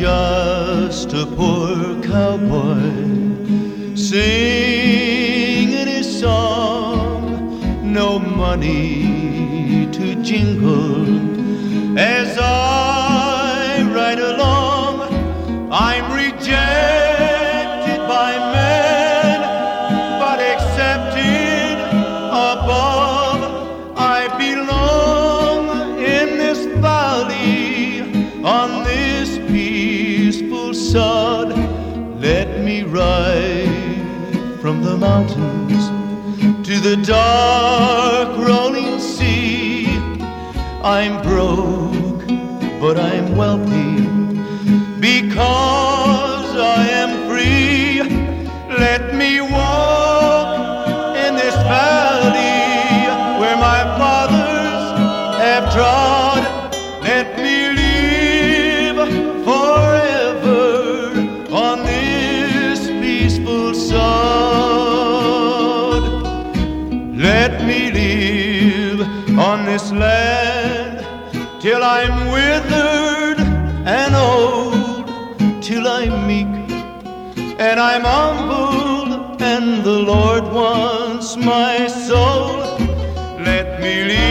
just a poor cowboy singing his song, no money to jingle. As I ride along, I'm rejected by men, but accepted above. I belong in this valley, on this peaceful sod. Let me ride from the mountains to the dark rolling sea. I'm broke, but I'm wealthy, because I am free. Let me walk in this valley where my fathers have trod. Let me live forever on this peaceful sod. Let me live on this land till I'm withered and old, till I'm meek and I'm humble, and the Lord wants my soul. Let me live